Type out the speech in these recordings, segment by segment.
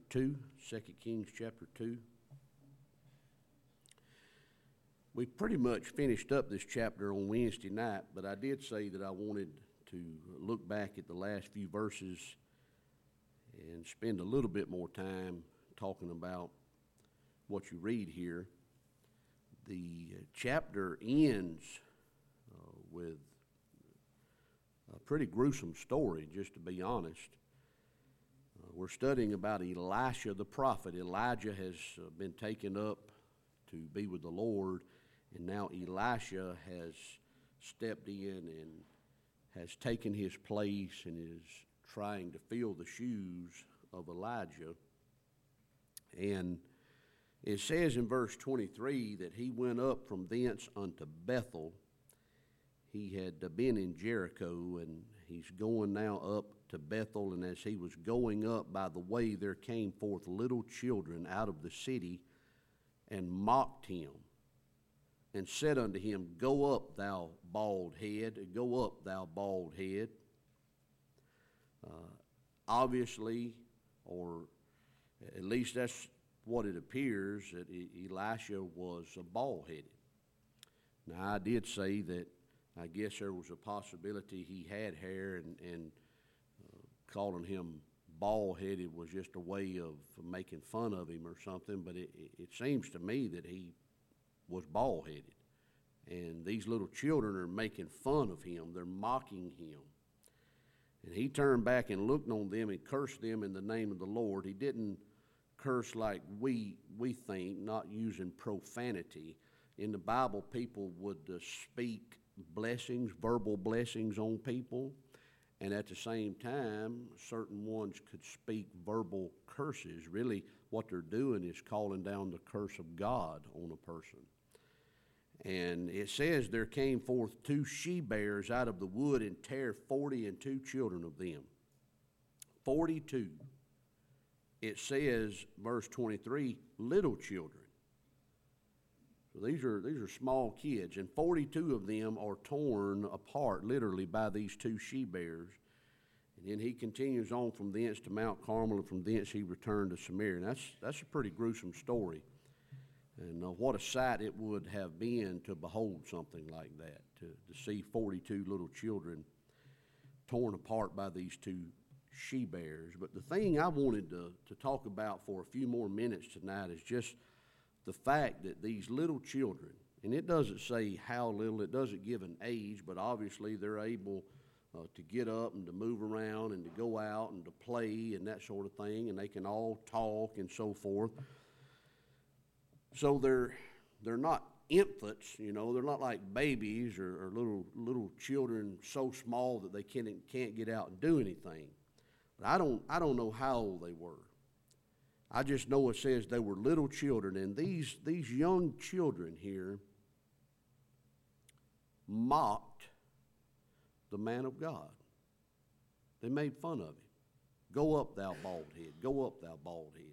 2, 2 Kings chapter 2. We pretty much finished up this chapter on Wednesday night, but I did say that I wanted to look back at the last few verses and spend a little bit more time talking about what you read here. The chapter ends with a pretty gruesome story, just to be honest. We're studying about Elisha the prophet. Elijah has been taken up to be with the Lord, and now Elisha has stepped in and has taken his place and is trying to fill the shoes of Elijah. And it says in verse 23 that he went up from thence unto Bethel. He had been in Jericho, and he's going now up to Bethel. And as he was going up by the way, there came forth little children out of the city and mocked him and said unto him, Go up, thou bald head, go up, thou bald head. Obviously, or at least that's what it appears, that Elisha was bald-headed. Now, I did say that I guess there was a possibility he had hair, and calling him bald-headed was just a way of making fun of him or something, but it seems to me that he was bald-headed. And these little children are making fun of him. They're mocking him. And he turned back and looked on them and cursed them in the name of the Lord. He didn't curse like we think, not using profanity. In the Bible, people would speak blessings, verbal blessings on people, and at the same time, certain ones could speak verbal curses. Really, what they're doing is calling down the curse of God on a person. And it says, there came forth 2 she-bears out of the wood and tare 42 children of them. 42. It says, verse 23, little children. So these are small kids, and 42 of them are torn apart, literally, by these 2 she-bears. And then he continues on from thence to Mount Carmel, and from thence he returned to Samaria. And that's a pretty gruesome story. And what a sight it would have been to behold something like that, to see 42 little children torn apart by these 2 she-bears. But the thing I wanted to talk about for a few more minutes tonight is just the fact that these little children, and it doesn't say how little, it doesn't give an age, but obviously they're able to get up and to move around and to go out and to play and that sort of thing, and they can all talk and so forth. So they're not infants, they're not like babies or little children so small that they can't get out and do anything. But I don't know how old they were. I just know it says they were little children, and these young children here mocked the man of God. They made fun of him. Go up, thou bald head. Go up, thou bald head.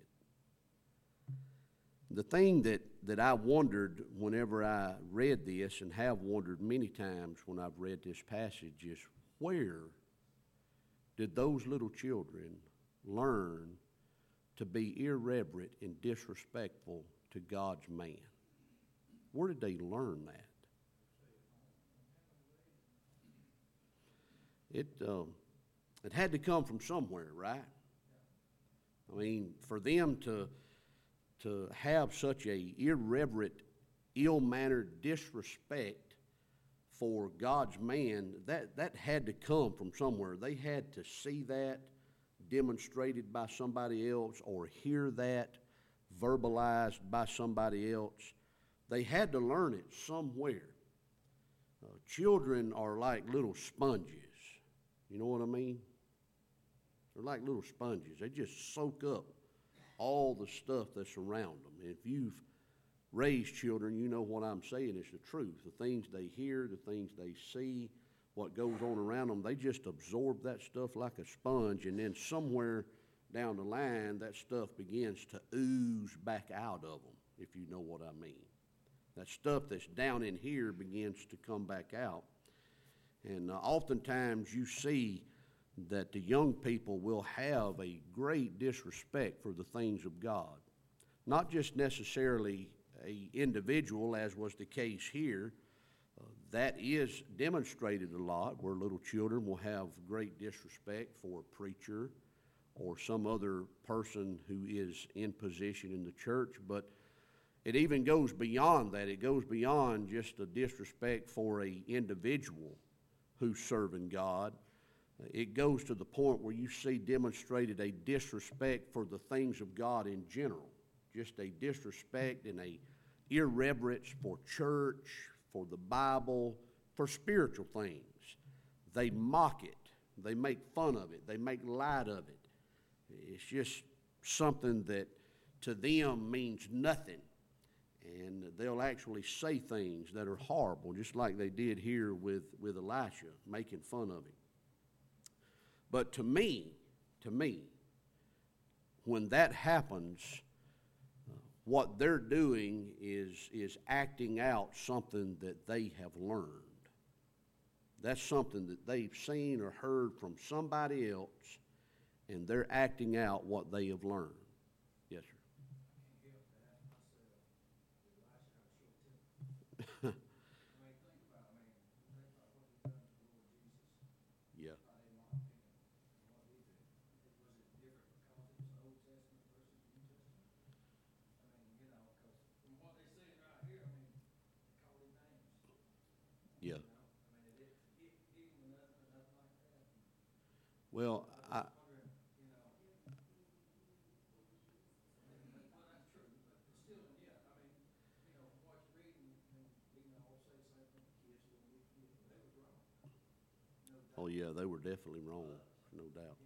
The thing that I wondered whenever I read this, and have wondered many times when I've read this passage, is where did those little children learn to be irreverent and disrespectful to God's man? Where did they learn that? It had to come from somewhere, right? I mean, for them to have such a irreverent, ill-mannered disrespect for God's man, that had to come from somewhere. They had to see that demonstrated by somebody else or hear that verbalized by somebody else. They had to learn it somewhere. Children are like little sponges. You know what I mean? They're like little sponges. They just soak up all the stuff that's around them. And if you've raised children, you know what I'm saying is the truth. The things they hear, the things they see, what goes on around them, they just absorb that stuff like a sponge, and then somewhere down the line, that stuff begins to ooze back out of them, if you know what I mean. That stuff that's down in here begins to come back out. And oftentimes you see that the young people will have a great disrespect for the things of God. Not just necessarily a individual, as was the case here. That is demonstrated a lot, where little children will have great disrespect for a preacher or some other person who is in position in the church. But it even goes beyond that. It goes beyond just a disrespect for an individual who's serving God. It goes to the point where you see demonstrated a disrespect for the things of God in general. Just a disrespect and a irreverence for church, for the Bible, for spiritual things. They mock it. They make fun of it. They make light of it. It's just something that to them means nothing. And they'll actually say things that are horrible, just like they did here with Elisha, making fun of him. But to me, when that happens, what they're doing is acting out something that they have learned. That's something that they've seen or heard from somebody else, and they're acting out what they have learned. Yes, sir. Yeah. Yeah. Well, oh yeah, they were definitely wrong, no doubt.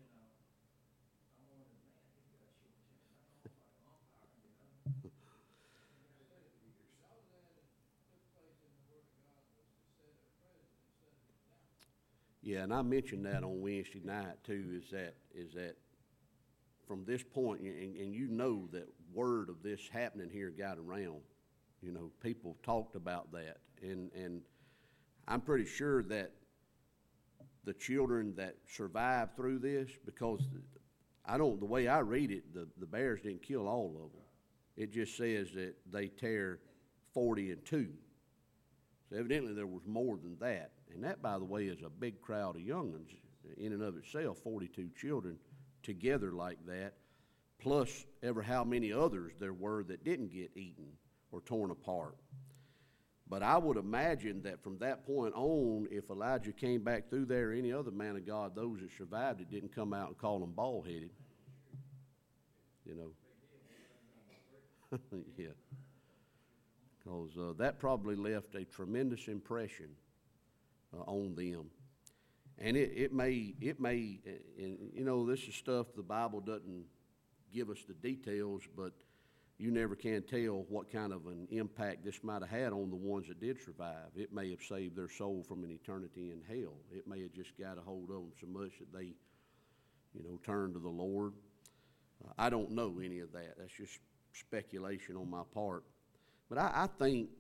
Yeah, and I mentioned that on Wednesday night too. Is that from this point, and you know that word of this happening here got around. You know, people talked about that, and I'm pretty sure that the children that survived through this, because the way I read it, the bears didn't kill all of them. It just says that they tear 40 in two. So evidently there was more than that. And that, by the way, is a big crowd of young'uns in and of itself, 42 children together like that, plus ever how many others there were that didn't get eaten or torn apart. But I would imagine that from that point on, if Elijah came back through there, any other man of God, those that survived it didn't come out and call them bald-headed. You know. Yeah. Because that probably left a tremendous impression on them. And it may, and you know, this is stuff the Bible doesn't give us the details, but you never can tell what kind of an impact this might have had on the ones that did survive. It may have saved their soul from an eternity in hell. It may have just got a hold of them so much that they, you know, turned to the Lord. I don't know any of that. That's just speculation on my part. But I think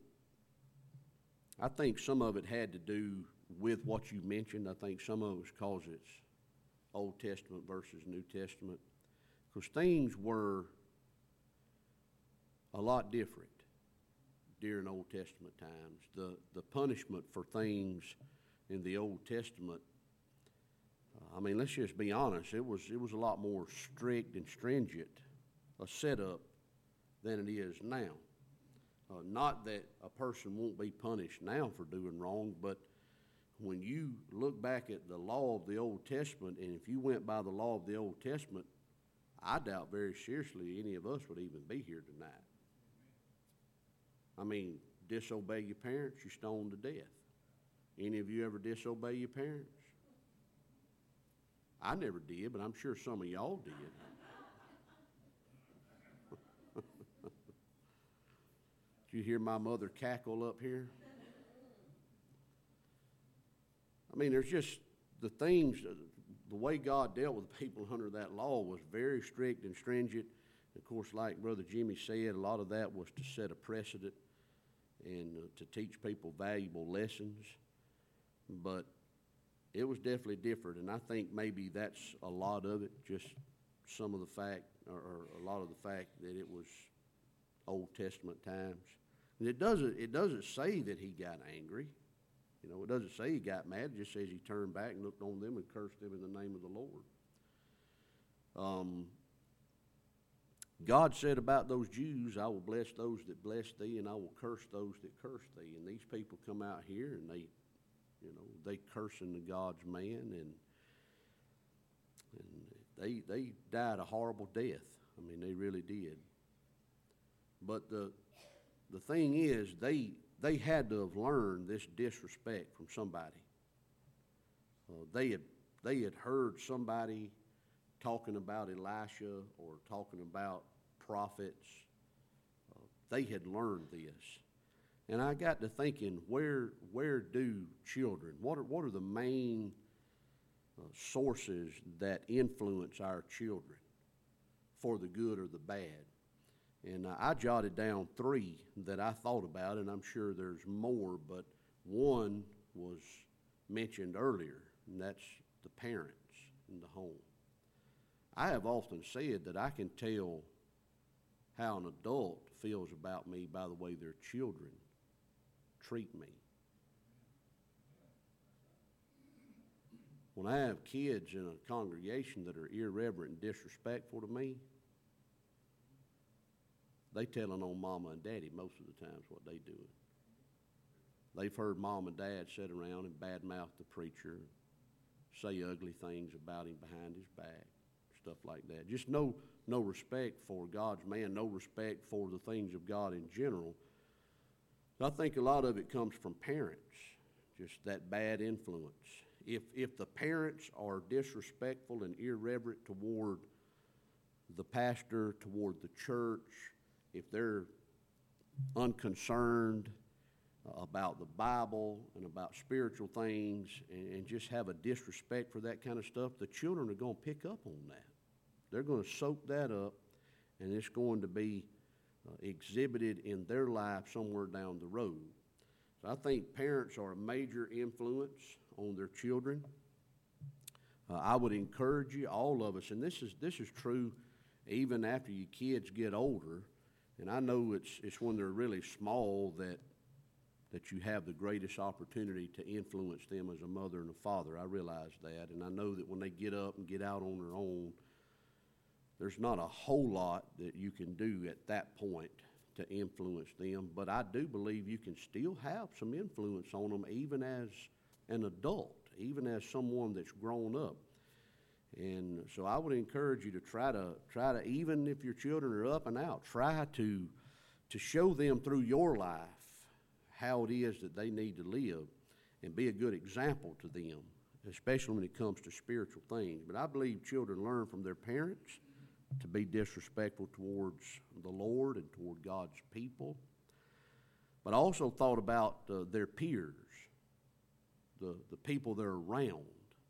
some of it had to do with what you mentioned. I think some of it was because it's Old Testament versus New Testament. Because things were a lot different during Old Testament times. The punishment for things in the Old Testament, I mean, let's just be honest, it was a lot more strict and stringent a setup than it is now. Not that a person won't be punished now for doing wrong, but when you look back at the law of the Old Testament, and if you went by the law of the Old Testament, I doubt very seriously any of us would even be here tonight. I mean, disobey your parents, you're stoned to death. Any of you ever disobey your parents? I never did, but I'm sure some of y'all did. Did you hear my mother cackle up here? I mean, there's just the things, the way God dealt with people under that law was very strict and stringent. Of course, like Brother Jimmy said, a lot of that was to set a precedent and to teach people valuable lessons. But it was definitely different, and I think maybe that's a lot of it, just some of the fact, or a lot of the fact that it was Old Testament times. And it doesn't say that he got angry. You know, it doesn't say he got mad. It just says he turned back and looked on them and cursed them in the name of the Lord. God said about those Jews, I will bless those that bless thee, and I will curse those that curse thee. And these people come out here and they cursing the God's man, and they died a horrible death. I mean, they really did. But the thing is, they had to have learned this disrespect from somebody. They had heard somebody talking about Elisha or talking about prophets. They had learned this. And I got to thinking, where do children, what are the main sources that influence our children for the good or the bad? And I jotted down 3 that I thought about, and I'm sure there's more, but one was mentioned earlier, and that's the parents in the home. I have often said that I can tell how an adult feels about me by the way their children treat me. When I have kids in a congregation that are irreverent and disrespectful to me, they telling on mama and daddy most of the times what they doing. They've heard mom and dad sit around and badmouth the preacher, say ugly things about him behind his back, stuff like that. Just no respect for God's man, no respect for the things of God in general. I think a lot of it comes from parents, just that bad influence. If the parents are disrespectful and irreverent toward the pastor, toward the church, if they're unconcerned about the Bible and about spiritual things and just have a disrespect for that kind of stuff, the children are going to pick up on that. They're going to soak that up, and it's going to be exhibited in their life somewhere down the road. So I think parents are a major influence on their children. I would encourage you, all of us, and this is true even after your kids get older, and I know it's when they're really small that you have the greatest opportunity to influence them as a mother and a father. I realize that, and I know that when they get up and get out on their own, there's not a whole lot that you can do at that point to influence them, but I do believe you can still have some influence on them even as an adult, even as someone that's grown up. And so I would encourage you to try to, even if your children are up and out, try to show them through your life how it is that they need to live and be a good example to them, especially when it comes to spiritual things. But I believe children learn from their parents to be disrespectful towards the Lord and toward God's people. But I also thought about their peers, the people they're around.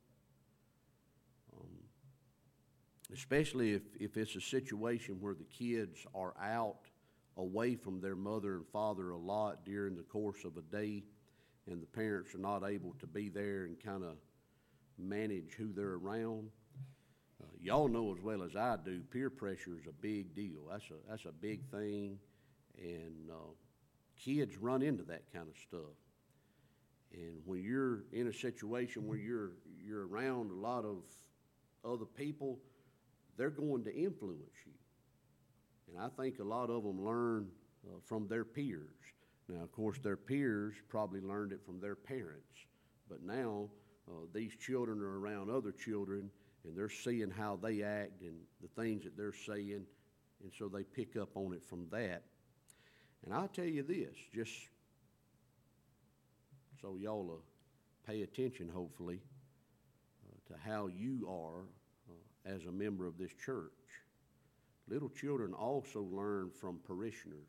Especially if it's a situation where the kids are out away from their mother and father a lot during the course of a day, and the parents are not able to be there and kind of manage who they're around. Y'all know as well as I do, peer pressure is a big deal. That's a big thing, and kids run into that kind of stuff. And when you're in a situation where you're around a lot of other people, they're going to influence you. And I think a lot of them learn from their peers. Now, of course, their peers probably learned it from their parents. But now these children are around other children, and they're seeing how they act and the things that they're saying, and so they pick up on it from that. And I'll tell you this, just so y'all will pay attention, hopefully, to how you are as a member of this church. Little children also learn from parishioners.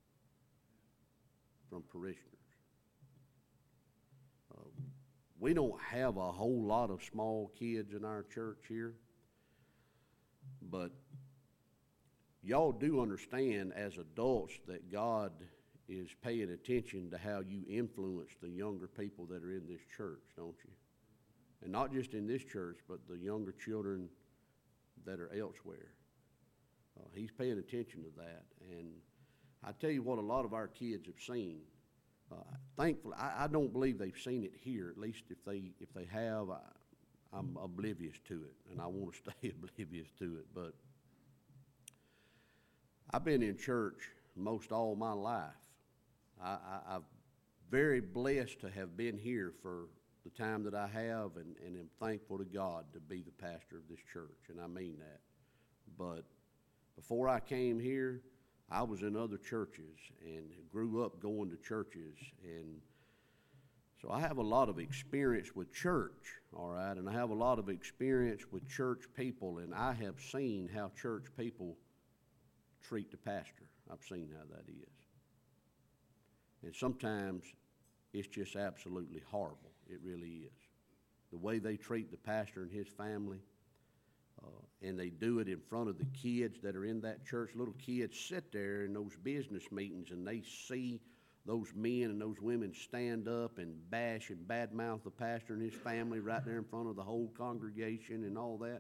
We don't have a whole lot of small kids in our church here, but y'all do understand as adults that God is paying attention to how you influence the younger people that are in this church, don't you? And not just in this church, but the younger children that are elsewhere. He's paying attention to that. And I tell you what, a lot of our kids have seen. Thankfully, I don't believe they've seen it here. At least if they have, I'm oblivious to it, and I want to stay oblivious to it. But I've been in church most all my life. I'm very blessed to have been here for the time that I have, and am thankful to God to be the pastor of this church, and I mean that. But before I came here, I was in other churches and grew up going to churches, and so I have a lot of experience with church, all right, and I have a lot of experience with church people, and I have seen how church people treat the pastor. I've seen how that is. And sometimes it's just absolutely horrible. It really is. The way they treat the pastor and his family, and they do it in front of the kids that are in that church. Little kids sit there in those business meetings, and they see those men and those women stand up and bash and badmouth the pastor and his family right there in front of the whole congregation and all that.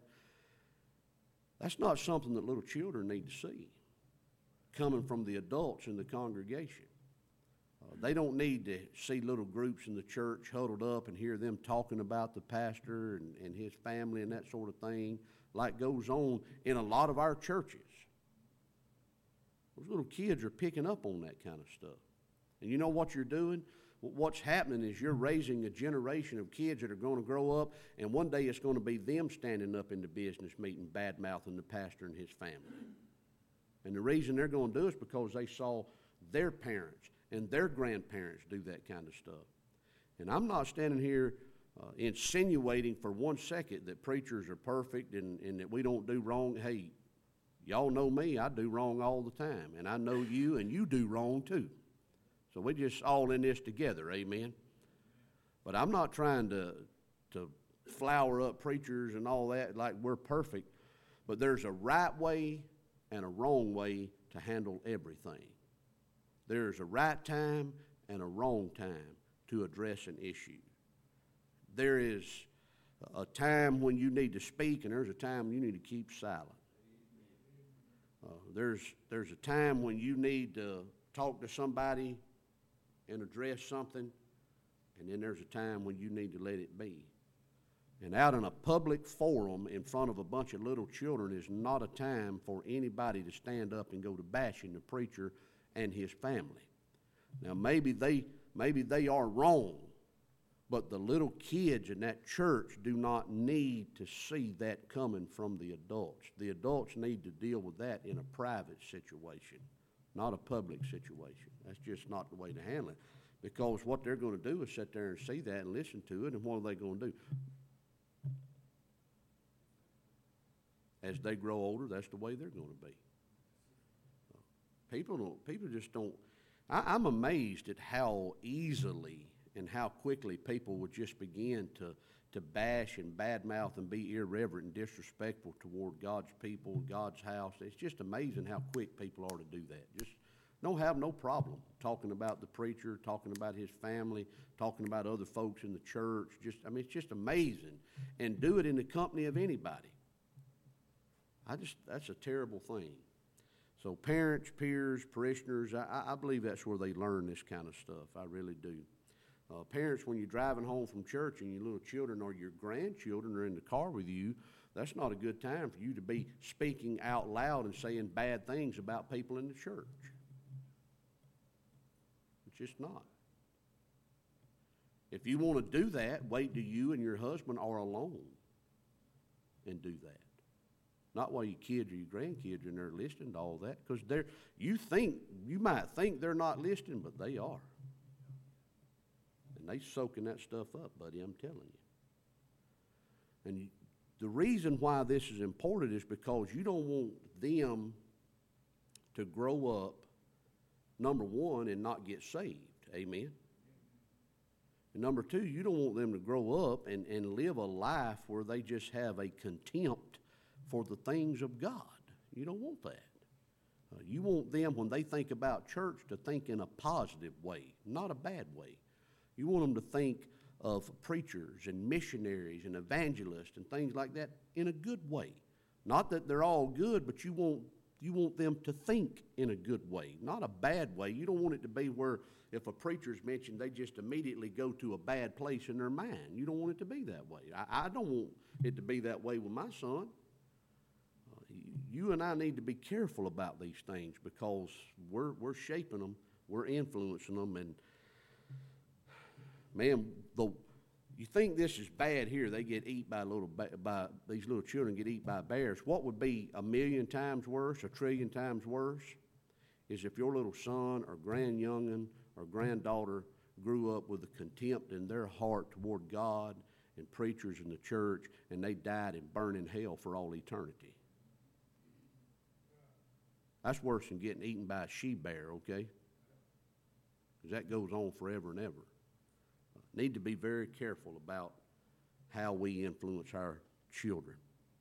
That's not something that little children need to see coming from the adults in the congregation. They don't need to see little groups in the church huddled up and hear them talking about the pastor and his family and that sort of thing like goes on in a lot of our churches. Those little kids are picking up on that kind of stuff. And you know what you're doing? What's happening is you're raising a generation of kids that are going to grow up, and one day it's going to be them standing up in the business meeting bad-mouthing the pastor and his family. And the reason they're going to do it is because they saw their parents and their grandparents do that kind of stuff. And I'm not standing here insinuating for 1 second that preachers are perfect and that we don't do wrong. Hey, y'all know me. I do wrong all the time. And I know you, and you do wrong too. So we're just all in this together, amen? But I'm not trying to flower up preachers and all that like we're perfect. But there's a right way and a wrong way to handle everything. There's a right time and a wrong time to address an issue. There is a time when you need to speak, and there's a time you need to keep silent. There's a time when you need to talk to somebody and address something, and then there's a time when you need to let it be. And out in a public forum in front of a bunch of little children is not a time for anybody to stand up and go to bashing the preacher and his family. Now maybe they are wrong, but the little kids in that church do not need to see that coming from the adults. The adults need to deal with that in a private situation, not a public situation. That's just not the way to handle it, because what they're going to do is sit there and see that and listen to it, and what are they going to do? As they grow older, that's the way they're going to be. People just don't. I'm amazed at how easily and how quickly people would just begin to bash and badmouth and be irreverent and disrespectful toward God's people, God's house. It's just amazing how quick people are to do that. Just don't have no problem talking about the preacher, talking about his family, talking about other folks in the church. It's just amazing. And do it in the company of anybody. That's a terrible thing. So parents, peers, parishioners, I believe that's where they learn this kind of stuff. I really do. Parents, when you're driving home from church and your little children or your grandchildren are in the car with you, that's not a good time for you to be speaking out loud and saying bad things about people in the church. It's just not. If you want to do that, wait till you and your husband are alone and do that. Not while your kids or your grandkids are in there listening to all that, because you might think they're not listening, but they are. And they soaking that stuff up, buddy, I'm telling you. And the reason why this is important is because you don't want them to grow up, number one, and not get saved. Amen? And number two, you don't want them to grow up and live a life where they just have a contempt for the things of God. You don't want that. You want them, when they think about church, to think in a positive way, not a bad way. You want them to think of preachers and missionaries and evangelists and things like that in a good way. Not that they're all good, but you want them to think in a good way, not a bad way. You don't want it to be where if a preacher's mentioned, they just immediately go to a bad place in their mind. You don't want it to be that way. I don't want it to be that way with my son. You and I need to be careful about these things because we're shaping them, we're influencing them, and man, you think this is bad here? They get eaten by these little children get eaten by bears. What would be 1,000,000 times worse, 1,000,000,000,000 times worse, is if your little son or grandyoungin or granddaughter grew up with a contempt in their heart toward God and preachers in the church, and they died and burned in hell for all eternity. That's worse than getting eaten by a she-bear, okay? Because that goes on forever and ever. Need to be very careful about how we influence our children.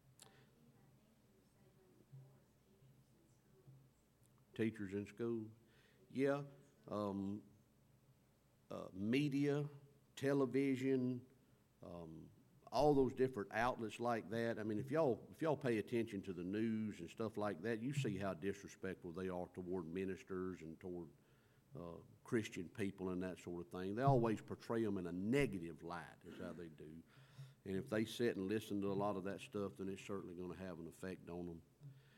Teachers in school, yeah. Media, television, all those different outlets like that. I mean, if y'all pay attention to the news and stuff like that, you see how disrespectful they are toward ministers and toward Christian people and that sort of thing. They always portray them in a negative light, is how they do. And if they sit and listen to a lot of that stuff, then it's certainly going to have an effect on them.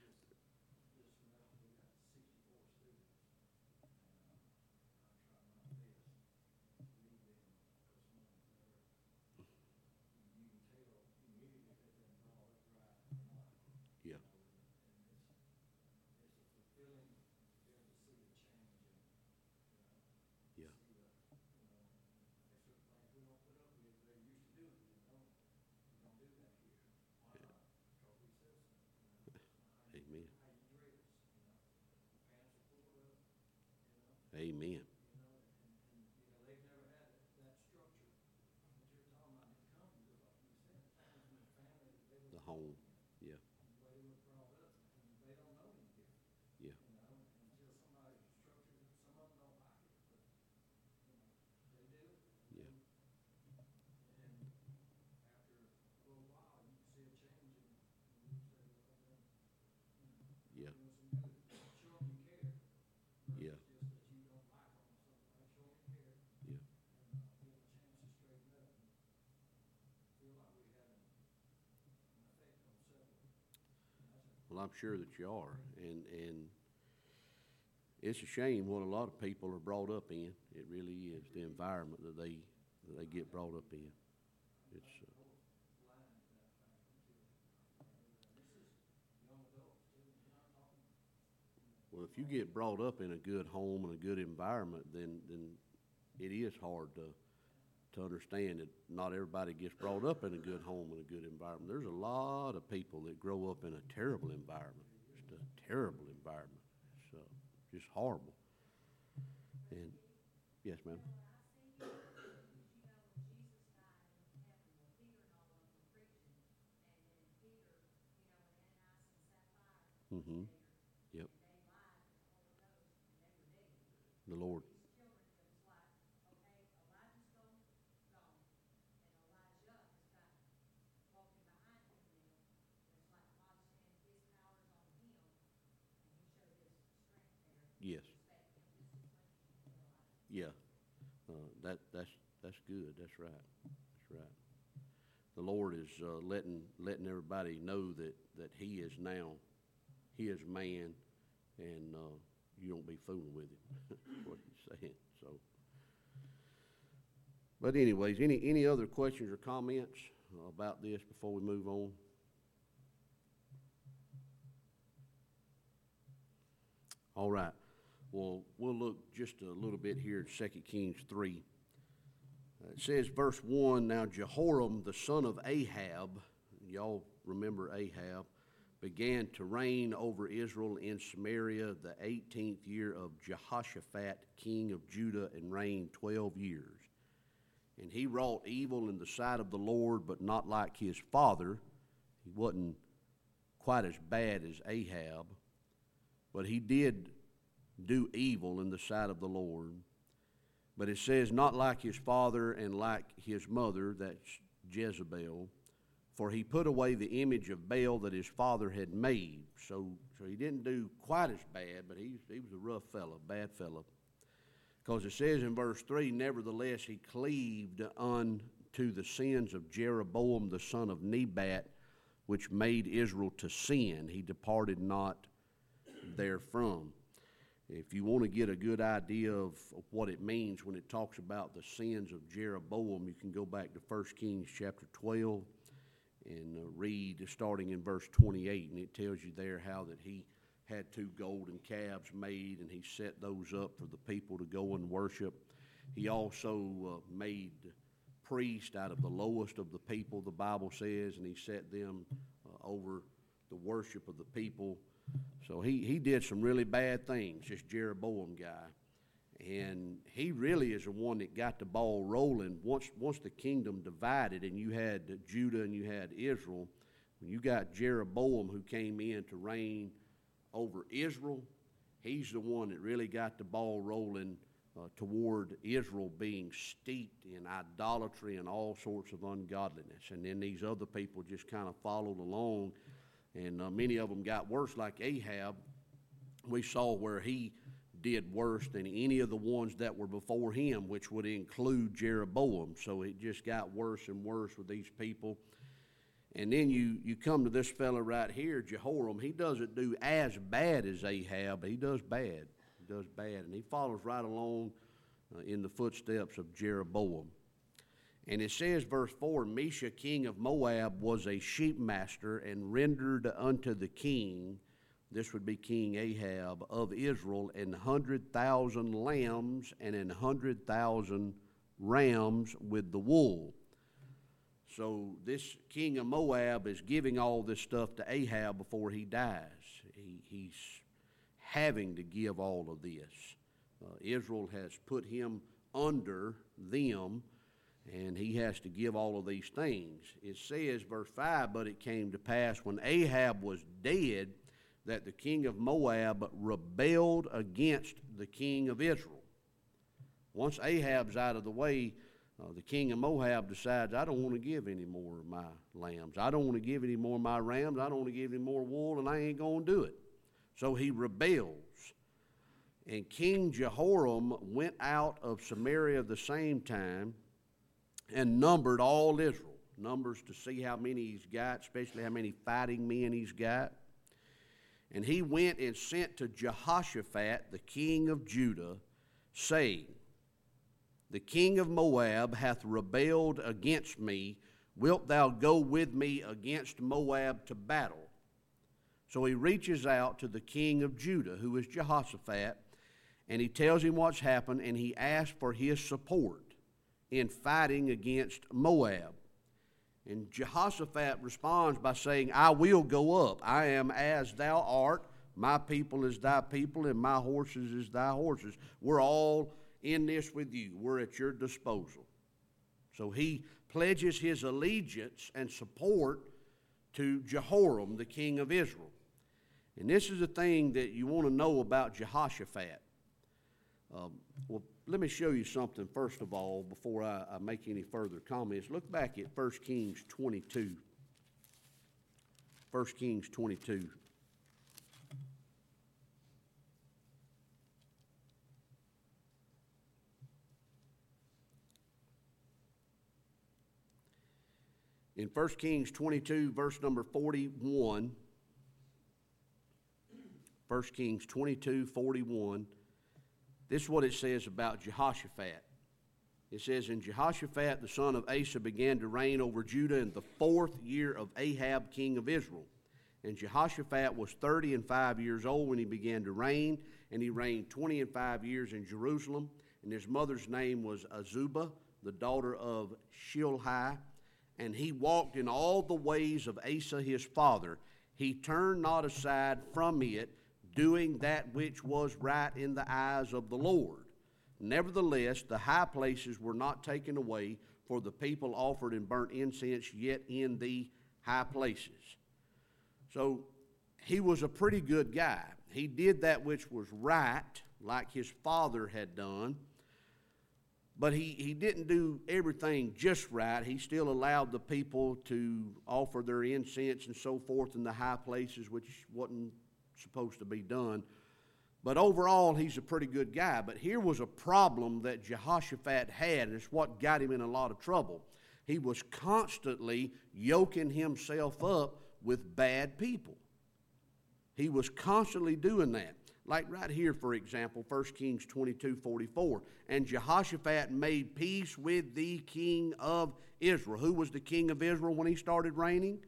Yeah. Yeah. Amen. Amen. The home. Yeah. Yeah. Yeah. Yeah. Yeah. Yeah. Well, I'm sure that you are, and it's a shame what a lot of people are brought up in. It really is the environment that they get brought up in. It's well, if you get brought up in a good home and a good environment, then it is hard to understand that not everybody gets brought up in a good home and a good environment. There's a lot of people that grow up in a terrible environment, just a terrible environment. It's just horrible. And yes, ma'am. Mm-hmm. Yep. The Lord. Yes. Yeah. That's good. That's right. That's right. The Lord is letting everybody know that He is now His man, and you don't be fooling with Him. That's what He's saying. So, but anyways, any other questions or comments about this before we move on? All right. Well, we'll look just a little bit here at 2 Kings 3. It says, verse 1, Now Jehoram, the son of Ahab, y'all remember Ahab, began to reign over Israel in Samaria the 18th year of Jehoshaphat, king of Judah, and reigned 12 years. And he wrought evil in the sight of the Lord, but not like his father. He wasn't quite as bad as Ahab, but he did do evil in the sight of the Lord. But it says, not like his father and like his mother, that's Jezebel, for he put away the image of Baal that his father had made. So he didn't do quite as bad, but he was a rough fellow, bad fellow. Because it says in verse 3, nevertheless he cleaved unto the sins of Jeroboam the son of Nebat, which made Israel to sin. He departed not therefrom. If you want to get a good idea of what it means when it talks about the sins of Jeroboam, you can go back to 1 Kings chapter 12 and read starting in verse 28, and it tells you there how that he had 2 golden calves made, and he set those up for the people to go and worship. He also made priests out of the lowest of the people, the Bible says, and he set them over the worship of the people. So he did some really bad things, this Jeroboam guy. And he really is the one that got the ball rolling. Once the kingdom divided and you had Judah and you had Israel, when you got Jeroboam who came in to reign over Israel, he's the one that really got the ball rolling toward Israel being steeped in idolatry and all sorts of ungodliness. And then these other people just kind of followed along, and many of them got worse, like Ahab. We saw where he did worse than any of the ones that were before him, which would include Jeroboam. So it just got worse and worse with these people. And then you come to this fella right here, Jehoram. He doesn't do as bad as Ahab, but he does bad. He does bad, and he follows right along in the footsteps of Jeroboam. And it says, verse 4, Mesha, king of Moab, was a sheep master and rendered unto the king, this would be King Ahab, of Israel, 100,000 lambs and 100,000 rams with the wool. So this king of Moab is giving all this stuff to Ahab before he dies. He's having to give all of this. Israel has put him under them, and he has to give all of these things. It says, verse 5, but it came to pass when Ahab was dead that the king of Moab rebelled against the king of Israel. Once Ahab's out of the way, the king of Moab decides, I don't want to give any more of my lambs. I don't want to give any more of my rams. I don't want to give any more wool, and I ain't going to do it. So he rebels. And King Jehoram went out of Samaria the same time and numbered all Israel. Numbers to see how many he's got, especially how many fighting men he's got. And he went and sent to Jehoshaphat, the king of Judah, saying, the king of Moab hath rebelled against me. Wilt thou go with me against Moab to battle? So he reaches out to the king of Judah, who is Jehoshaphat, and he tells him what's happened, and he asks for his support in fighting against Moab. And Jehoshaphat responds by saying, I will go up. I am as thou art. My people is thy people, and my horses is thy horses. We're all in this with you. We're at your disposal. So he pledges his allegiance and support to Jehoram, the king of Israel. And this is the thing that you want to know about Jehoshaphat. Well, let me show you something first of all before I make any further comments. Look back at 1 Kings 22. 1 Kings 22. In 1 Kings 22, verse number 41, 1 Kings 22, 41, this is what it says about Jehoshaphat. It says, and Jehoshaphat, the son of Asa, began to reign over Judah in the 4th year of Ahab, king of Israel. And Jehoshaphat was 35 years old when he began to reign, and he reigned 25 years in Jerusalem. And his mother's name was Azubah, the daughter of Shilhi. And he walked in all the ways of Asa his father. He turned not aside from it, doing that which was right in the eyes of the Lord. Nevertheless, the high places were not taken away, for the people offered and burnt incense yet in the high places. So he was a pretty good guy. He did that which was right, like his father had done. But he didn't do everything just right. He still allowed the people to offer their incense and so forth in the high places, which wasn't supposed to be done. But overall, he's a pretty good guy. But here was a problem that Jehoshaphat had, and it's what got him in a lot of trouble. He was constantly yoking himself up with bad people. He was constantly doing that. Like right here, for example, 1 Kings 22:44. And Jehoshaphat made peace with the king of Israel. Who was the king of Israel when he started reigning?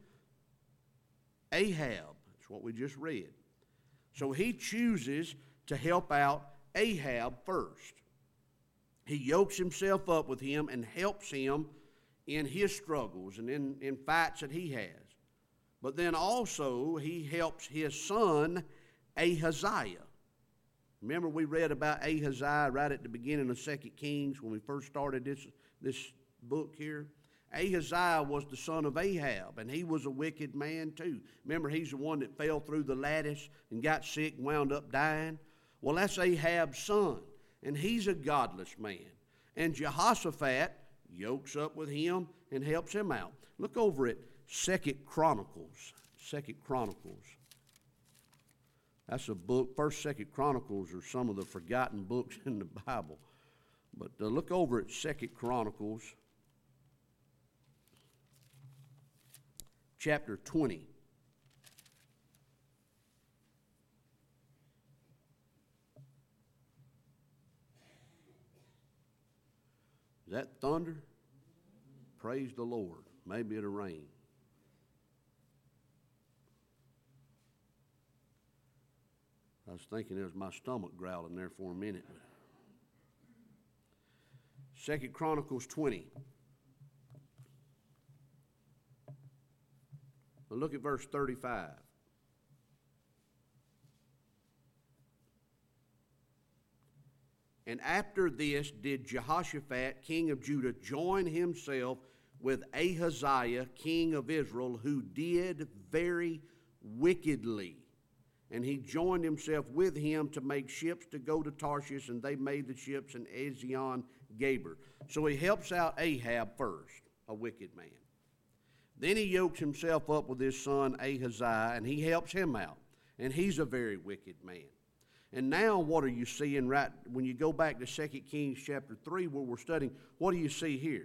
Ahab. That's what we just read. So he chooses to help out Ahab first. He yokes himself up with him and helps him in his struggles and in fights that he has. But then also he helps his son Ahaziah. Remember we read about Ahaziah right at the beginning of 2 Kings when we first started this book here? Ahaziah was the son of Ahab, and he was a wicked man too. Remember, he's the one that fell through the lattice and got sick and wound up dying? Well, that's Ahab's son, and he's a godless man. And Jehoshaphat yokes up with him and helps him out. Look over at 2 Chronicles. 2 Chronicles. That's a book. 1st, 2nd Chronicles are some of the forgotten books in the Bible. But look over at 2 Chronicles, chapter 20. Is that thunder? Praise the Lord. Maybe it'll rain. I was thinking it was my stomach growling there for a minute. 2 Chronicles 20. But look at verse 35. And after this did Jehoshaphat, king of Judah, join himself with Ahaziah, king of Israel, who did very wickedly. And he joined himself with him to make ships to go to Tarshish, and they made the ships in Ezion-Geber. So he helps out Ahab first, a wicked man. Then he yokes himself up with his son Ahaziah, and he helps him out. And he's a very wicked man. And now what are you seeing right when you go back to 2 Kings chapter 3 where we're studying? What do you see here?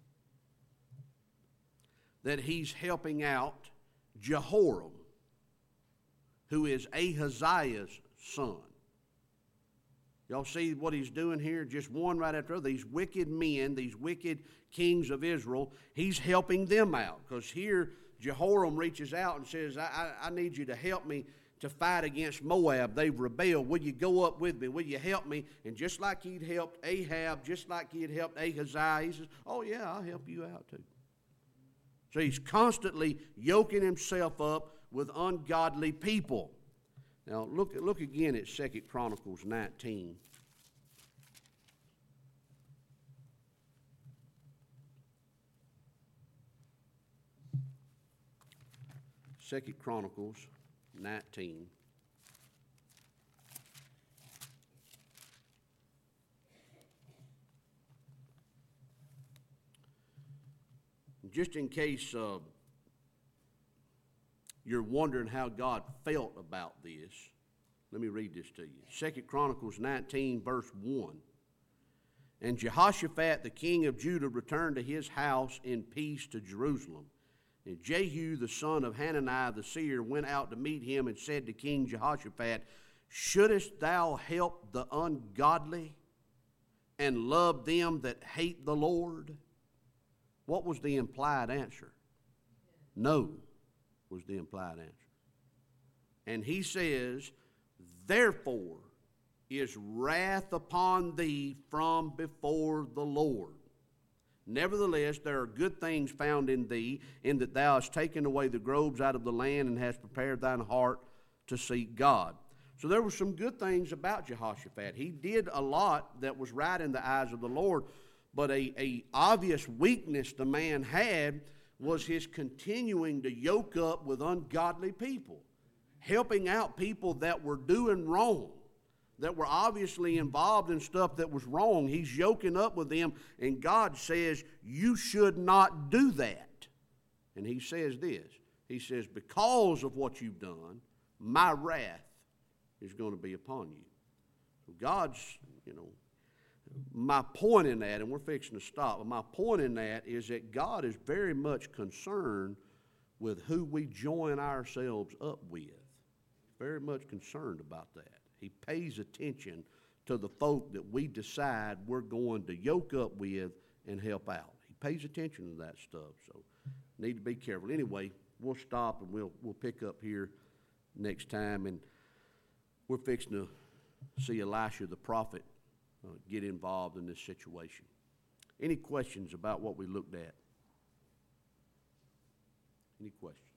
That he's helping out Jehoram, who is Ahaziah's son. Y'all see what he's doing here? Just one right after other. These wicked men, these wicked kings of Israel, he's helping them out. Because here Jehoram reaches out and says, I need you to help me to fight against Moab. They've rebelled. Will you go up with me? Will you help me? And just like he'd helped Ahab, just like he had helped Ahaziah, he says, oh yeah, I'll help you out too. So he's constantly yoking himself up with ungodly people. Now look again at 2 Chronicles 19. 2 Chronicles 19. Just in case you're wondering how God felt about this, let me read this to you. 2 Chronicles 19, verse 1. And Jehoshaphat, the king of Judah, returned to his house in peace to Jerusalem. And Jehu, the son of Hanani the seer, went out to meet him and said to King Jehoshaphat, shouldest thou help the ungodly and love them that hate the Lord? What was the implied answer? No, was the implied answer. And he says, therefore is wrath upon thee from before the Lord. Nevertheless, there are good things found in thee, in that thou hast taken away the groves out of the land and hast prepared thine heart to seek God. So there were some good things about Jehoshaphat. He did a lot that was right in the eyes of the Lord, but a obvious weakness the man had was his continuing to yoke up with ungodly people, helping out people that were doing wrong, that were obviously involved in stuff that was wrong. He's yoking up with them, and God says, you should not do that. And he says this. He says, because of what you've done, my wrath is going to be upon you. So God's, my point in that, and we're fixing to stop, but my point in that is that God is very much concerned with who we join ourselves up with. Very much concerned about that. He pays attention to the folk that we decide we're going to yoke up with and help out. He pays attention to that stuff, so need to be careful. Anyway, we'll stop and we'll pick up here next time, and we're fixing to see Elisha the prophet get involved in this situation. Any questions about what we looked at? Any questions?